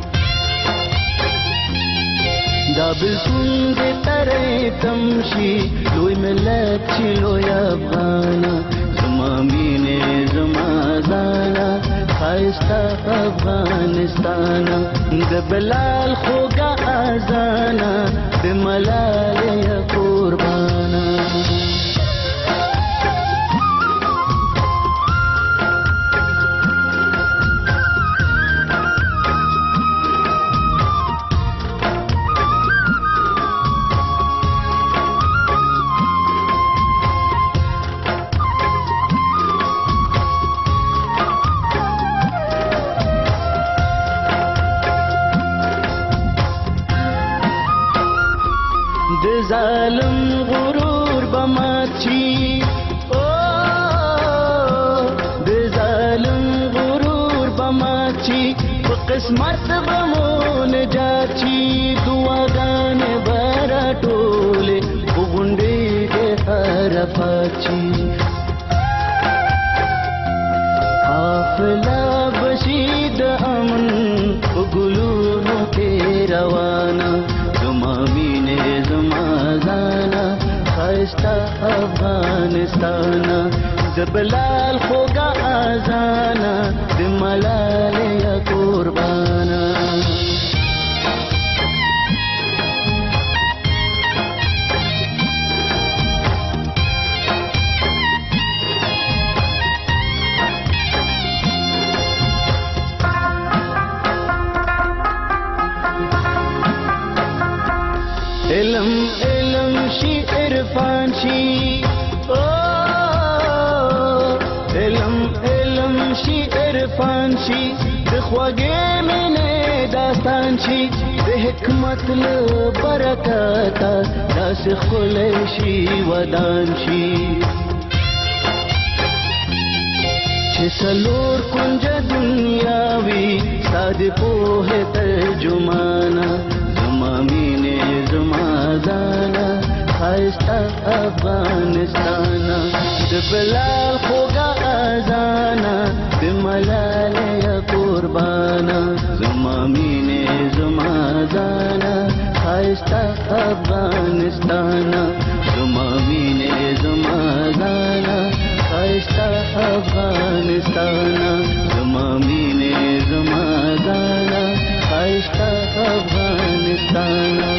F: دا بلسون دې ترې تمشي لوی ملت چې لوی افغانا زما مینه زما زانا خایستا افغانستان د بلال خوږه اذانا د ملال یا قربانا ظالم غرور بماچی او د ظالم غرور بماچی په قسمت بمون جاچی دعاګانې برا ټوله وګونډې د حرفاچی حافظه بشید امن وګلونو کې روانه زما مینه زما زانا خایستا افغانستان د بلال خوګه اذانا د ملالیا قربانا علم علم شي عرفان شي علم علم شي عرفان شي د خوږې مینې داستان شي د حکمت له برکته داسې ښکلی شي ودان شي چې څلور کونجه دنیا وي ستا د پوهې ترجمانه زما مینې زما ځانه خایسته افغانستانه د بلال خوږه اذانه د ملالیا قربانه زما مینې زما ځانه خایسته افغانستانه زما مینې زما ځانه خایسته افغانستانه زما مینې زما ځانه خایسته افغانستانه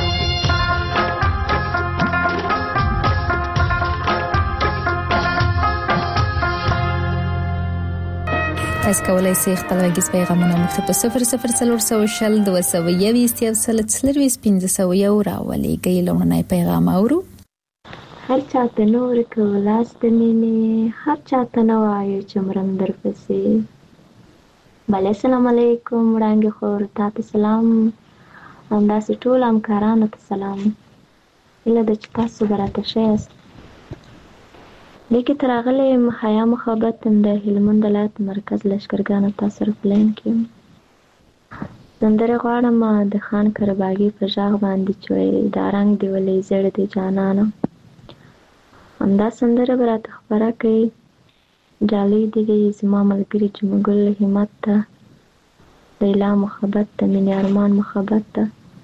C: تاسو کولای شئ خپل غږیز پیغامونه موږ ته په 0040 221 1501 راولېږئ. لومړنی پیغام اورو.
G: هر چاته نور کولاس د مینې هر چاته نه وایو چې مرم درپسې. بله السلام علیکم وړانګې خور تاته سلام همداسې ټول همکارانو ته سلام. هیله ده چې تاسو به راته ښه یاست. لیکې تر راغلی یم حیا محبت د هلمند ولایت مرکز لښکرګانو تا سره په لاین کې یم. سندرې غواړم د خان کرباغي په غږ باندې چې وایي دا رنګ دې ولې زیړ دی جانانه. همدا سندره به راته خپره کوي. جالۍ دې وي زما ملګري چې مګل همت ته لیلا محبت ته مینې ارمان محبت ته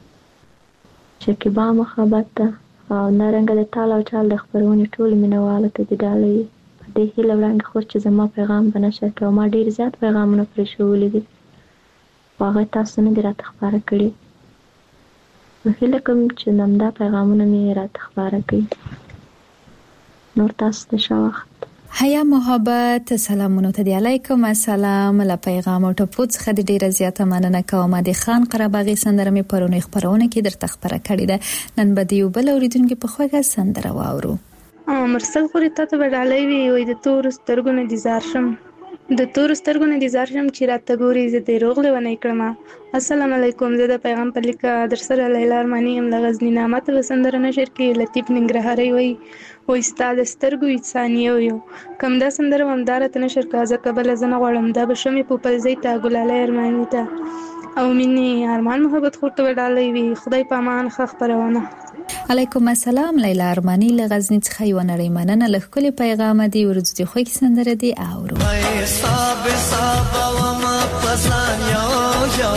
G: شکیبا محبت ته او نارنګه د تال او چال د خپرونې ټول مینوالو ته د ډالۍ په دې هیله وړاندې خور چې زما پیغام به نشر کړي او ما ډېر زیات پیغامونه پرې ښوولي دي خو هغه تاسو نه دي راته خپاره کړي. نو هیله کوم چې همدا پیغامونه مې راته خپاره کړي. نور تاسو ته ښه وخت.
C: حیا محبت سلامونه ته دی. علیکم السلام. له پیغام او ټپو څخه د ډیره زیاته مننه کوم. د خان قرباغي سندره مې پرونی خبرونه کې درته خبره کړې ده. نن به دی بل اوریدونکو په خوږه سندره واورو.
H: مرسل خوري ته وډالې وی وي د تور سترګونه دي زار شم د تور سترګونه دي زار شم چې راته ګوري زه دې روغله ونه کړم. السلام علیکم. زه د پیغام په لیکه در سره لیلا ارمانی ام لغزنی نامت وسندره نشر کې لطیف ننګرهاري وي و استاد سترګو انسانیو یو کوم دا سندره همدار ته نشر کازه قبل زنه غړم دا بشمه په پلزې ته ګلاله ارمانی ته او مینه ارمان محبت خورته وډالې وی خدای پامان خخ پرونه.
C: علیکم السلام. لیلا ارمانی لغزنی څخه یو نړۍ مننه له خپل پیغام دی ورځ دی خو کې سندره دی اورو.
I: حساب حساب و ما پسان یو یو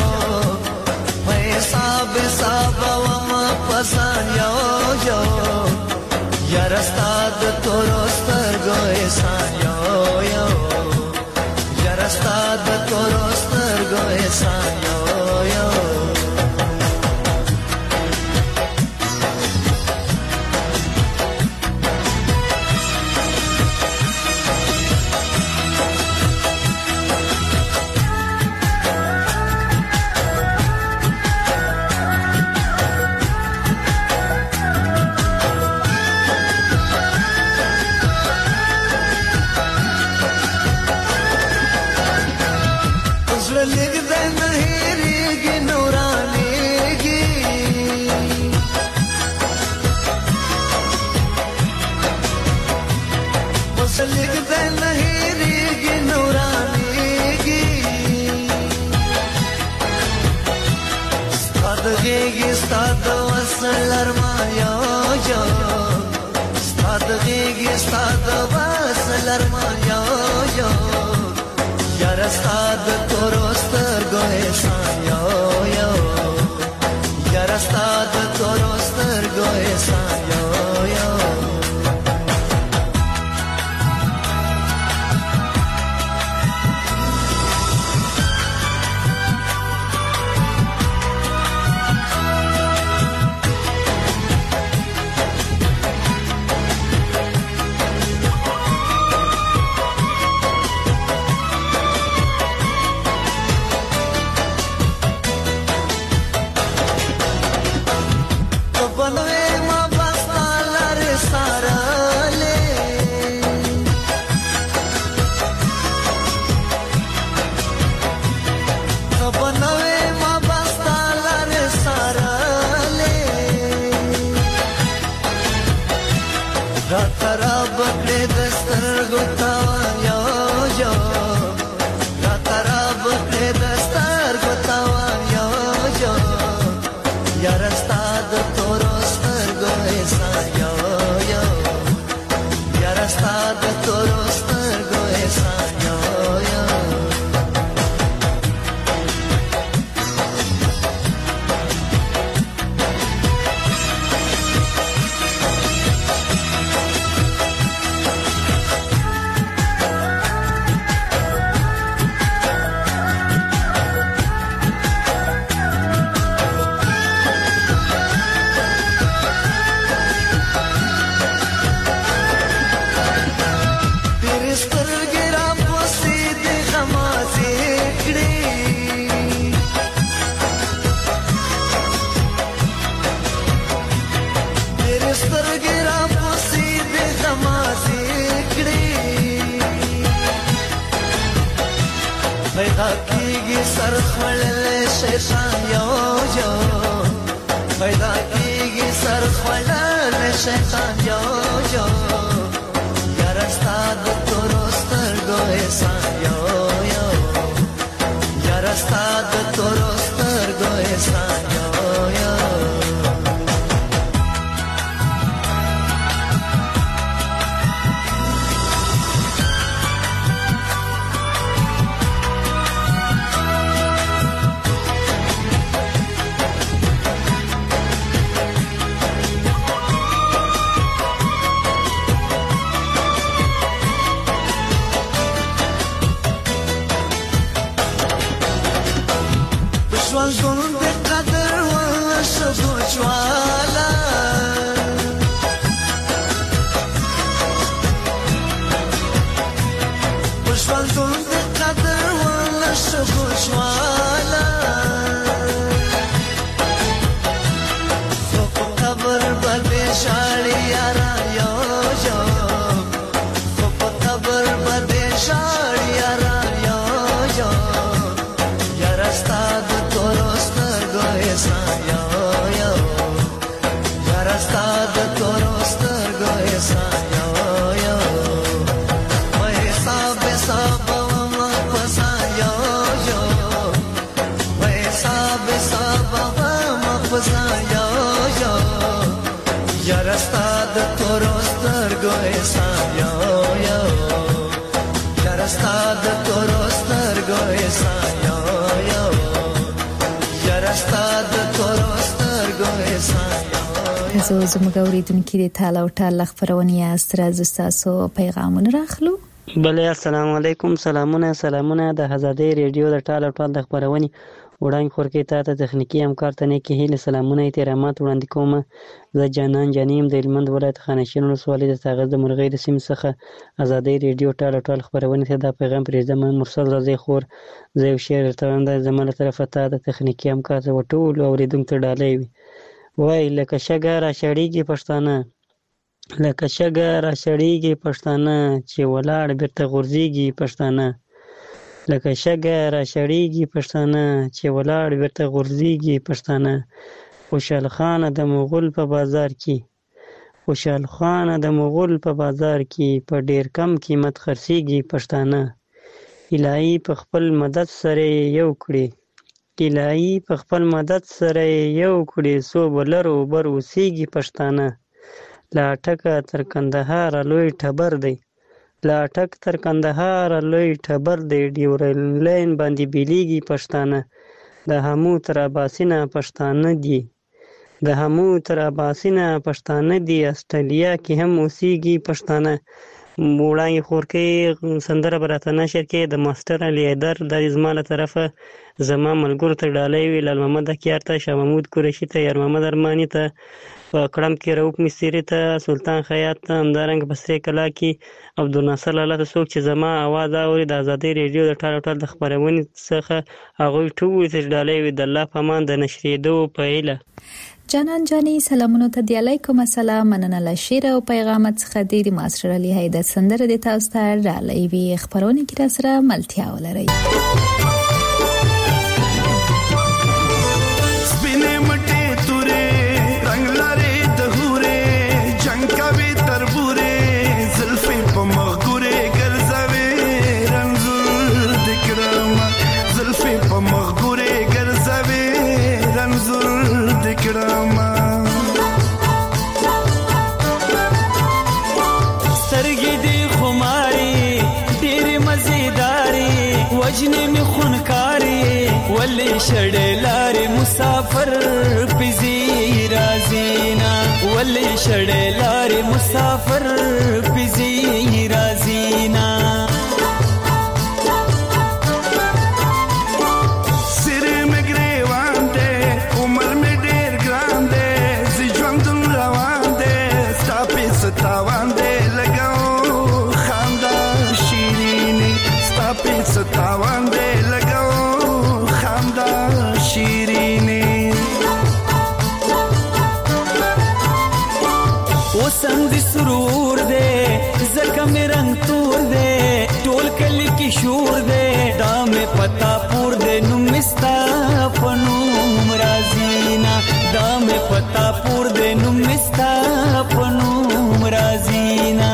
I: حساب حساب و ما پسان یو یو یار استاد تورستر گو احسان یو یو یار استاد تورستر گو احسان یو یو Yo کیږي سر خړل شیطان یو یو پیدا کیږي سر خړل شیطان یو یو یار استاد تورستر ګوې سان یو یو یار استاد تورستر ګوې سان یو یو ژوند د قدر وشو جوالا ژوند د قدر وشو جوالا په قبر باندې شاړي یارا یو یو په قبر باندې شاړي یارا یو یو یار استاد Yarastad torostar goesan yo yo Yarastad torostar goesan yo yo Yarastad torostar goesan yo
C: تاسو زموږ اوریدونکو د تعالی او تعالی خبرونه یاست راځو تاسو پیغامونه راخلو
J: بله السلام علیکم سلامونه د آزادۍ ریډیو د تعالی او تعالی خبرونه وړاندې خورکې ته تخنیکی همکار ته نه کې هیله سلامونه احترامات وړاندې کوم زه جانان جانیم د هلمند ولایت خانشین ولسوالۍ د تاغز د مرغۍ د سیمې څخه آزادۍ ریډیو ټال خبرونه ته دا پیغام پرېږدم مرسل رضی خور زه یو شعر درته وایم د زما له طرفه ته د تخنیکي همکار ته ټولو اورېدونکو ته ډالۍ وي وایي لکه شګه راچړېږي پښتانه لکه شګه راچړېږي پښتانه چې ولاړ بېرته غورځېږي پښتانه لکه شګه راچړېږي پښتانه چې ولاړ بېرته غورځېږي پښتانه خوشحال خان د مغول په بازار کې خوشحال خان د مغول په بازار کې په ډېر کم قیمت خرڅېږي پښتانه الهي په خپل مدد سره یو کړي الهي په خپل مدد سره یو کړي څو بلر اوبر اوسېږي پښتانه لا ټکه تر کندهار لوی ټبر دی لا ټک تر کندهار لوی ټبر دی ډیورن لاین باندې بیلیږي پښتانه د همو تر اباسینه پښتانه دي د همو تر اباسینه پښتانه دي استرالیا کې هم اوسېږي پښتانه وړاندې خورکې سندره به راته نشر کې د ماسټر علي حیدر د زما له طرفه زما ملګرو ته ډالۍ وي لال محمد اکیار ته شاه محمود قریشي ته یار محمد ارماني ته په کړم کې رؤف مستری ته سلطان خیاط ته همدارنګه په سرې کلا کې عبدالناصر لاله ته څوک چې زما اواز اوري د آزادۍ ریډیو د ټال د خبرونې څخه هغوی ټول ته ډالۍ وي د الله په امان د نشریدو په هیله
C: جانان جانی سلامونه ته دی علیکم السلام مننه له شعر او پیغامات څخه د ماسټر علي حیدر سندره د تاسو ته ډالۍ وي خبرونه کې را سره ملتیا ولري
K: وجنه می خونکاری ولی شړلارې مسافر پزی رازینا ولی شړلارې مسافر پزی رازینا سر مګری وانته عمر می ډیر ګران دی زی ژوند روان دی ستاپې ستاوان دی لګاو خندا شیرینی ستاپې ستاوان دی لګاو خندا شیرینی وسم دي سرور دے زکه مې رنگ تور دے ټول کلی کی شور دے دا مې پتا پور دے نو پتا پور دې نو مستا پنوم رازینا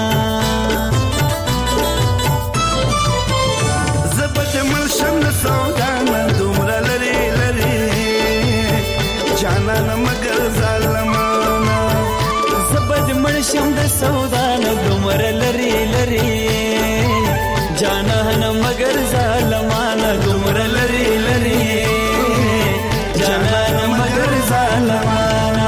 L: زبد ملشم سودانا دومره لري لري جانان مگر ظالمانا
K: زبد ملشم د سودانا دومره لري لري جانان مگر ظالمانا دومره لري لري جانان مگر ظالمانا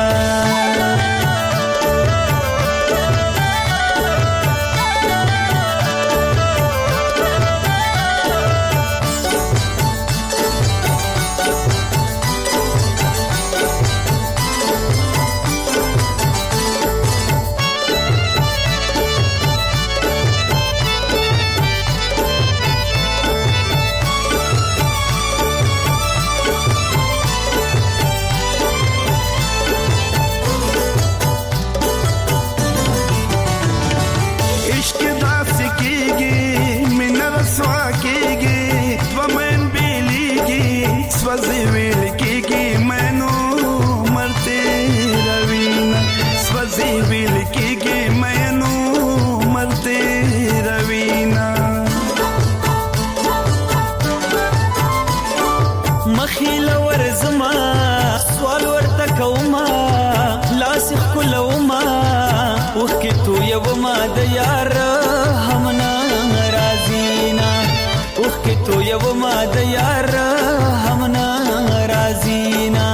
K: د یار همنا رازینا اوخ کې تو یو ما د یار همنا رازینا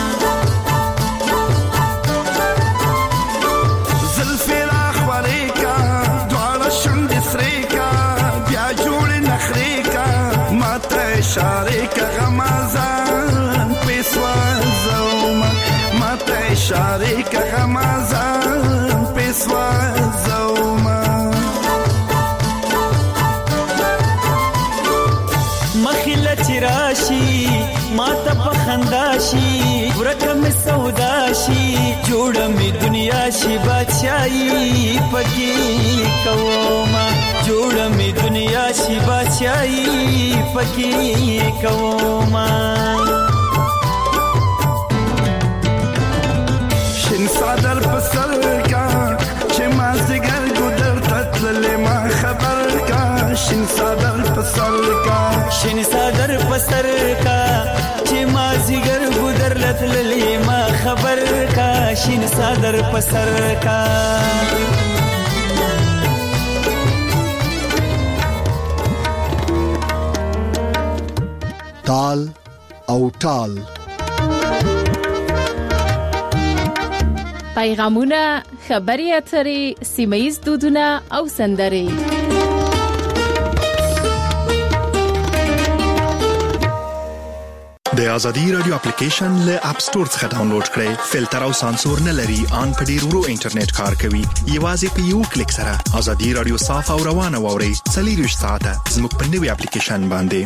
L: زلفی را خوری کا دوار شند سری کا بیا جوړ نخری کا ماته اشاره کا غمازان پیسوا زوما ماته اشاره کا غمازان پیسوا
K: راشي ماته پخنداشي ورکم سوداشي جوړه می دنیا شي بادشاہي پکې کوما جوړه می دنیا شي بادشاہي پکې کوما
L: شین صدر پسر کا چې ما زګر ګدر تتل ما خبر کا شین صدر پسر کا
K: شین صدر پسر کا چې ما زګر ګدر لتللی ما خبر کا شین صدر پسر کا
A: تال او ټال
B: پیغامونه خبري اترې سیمایي دودونه او سندرې
M: د ازادي رادیو اپلیکیشن له اپ ستور څخه ډاونلوډ کړئ فلټر او سانسور نه لري ان په ډیر ورو انټرنیټ کار کوي یوازې په یو کلیک سره ازادي رادیو صاف او روانه ووري 24 ساعته زموږ په نوي اپلیکیشن باندې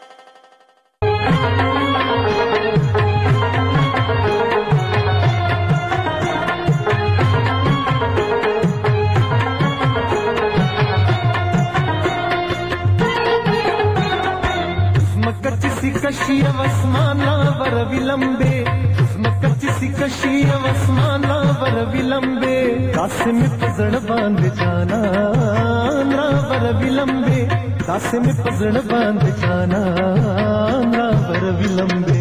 N: کشی واسمانا ور ویلمبے مکچ سی کشی واسمانا ور ویلمبے قاسم پزړ باندې جانا نا ور ویلمبے قاسم پزړ باندې جانا نا ور ویلمبے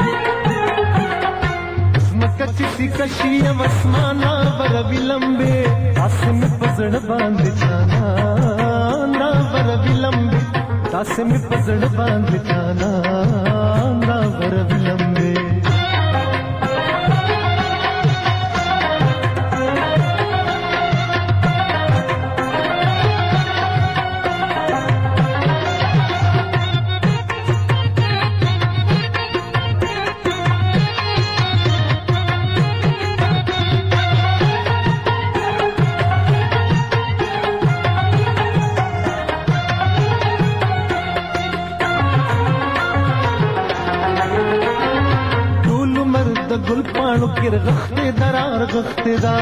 N: مکچ سی کشی واسمانا ور ویلمبے قاسم پزړ باندې جانا نا ور ویلمبے تاسې مې په زړه باندې جانا نا ور ویلمبې گل پانو کر غختے درار غختے دا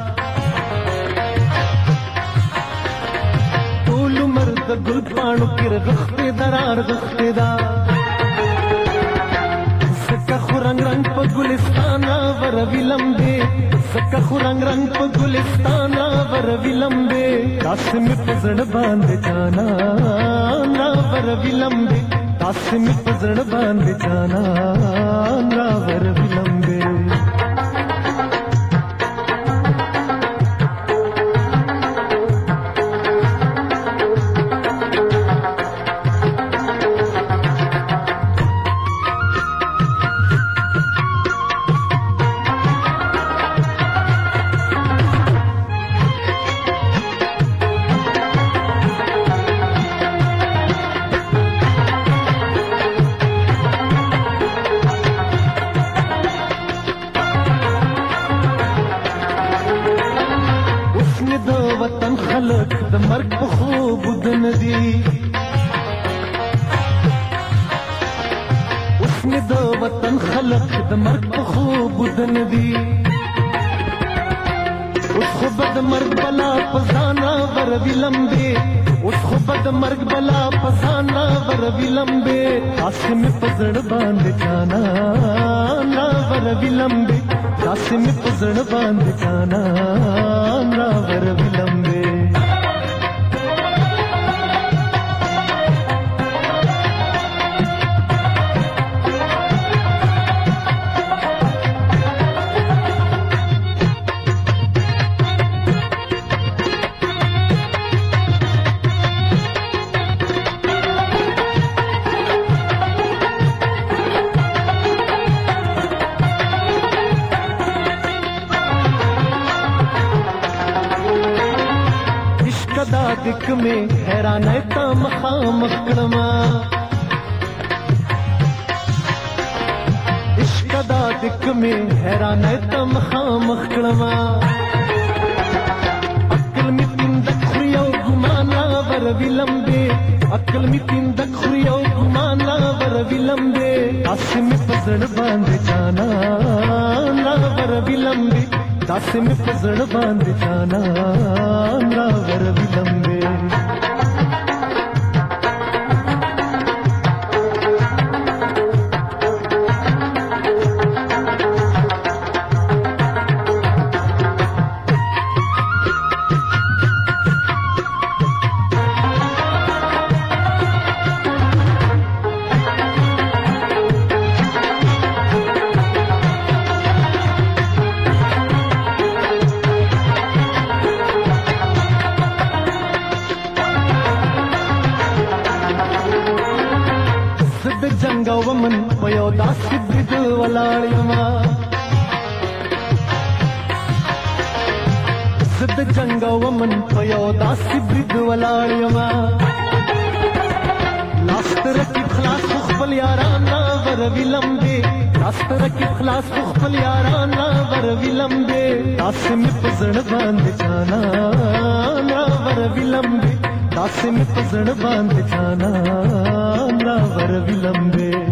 N: طول مرد گل پانو کر غختے درار غختے دا سکا خورن رنگ په ګلستان ور ویلمبه زکه خو رنگ په ګلستان ور ویلمبه داسې مې په زړه باندې جانا نا ور ویلمبه داسې مې په زړه باندې جانا نا ور ویلمبه وطن خلق د مرګ په خوب دن دي اوس مې د وطن خلق د مرګ په خوب دن دي اوس خو به د مرګ بلا په ځانا ور ویلمبه اوس خو به د مرګ بلا په ځانا ور ویلمبه تاسې مې په زړه باندې جانا نا ور ویلمبه تاسې مې په زړه باندې جانا نا ور ویلمبه دا دک میں حیران تا مخامخ کړما عشق دا دک میں حیران تا مخامخ کړما عقل می تندک خوري او ګمان لا ور ویلمبه عقل می تندک خوري او ګمان لا ور ویلمبه تاسې مې په زړه باندې جانا لا ور ویلمبه تاسې مې په زړه باندې جانا لا ور ویلمبه جنگومن په یو داسې برید ولاړ یما زه د جنګومن په یو داسې برید ولاړ یما لاس ته رقیب خلاص خو خپل یاران لا ور ویلمبه لاس ته رقیب خلاص خو خپل یاران لا ور ویلمبه تاسې مې په زړه باندې جانا لا ور ویلمبه تاسې مې په زړه باندې جانا لا ور ویلمبه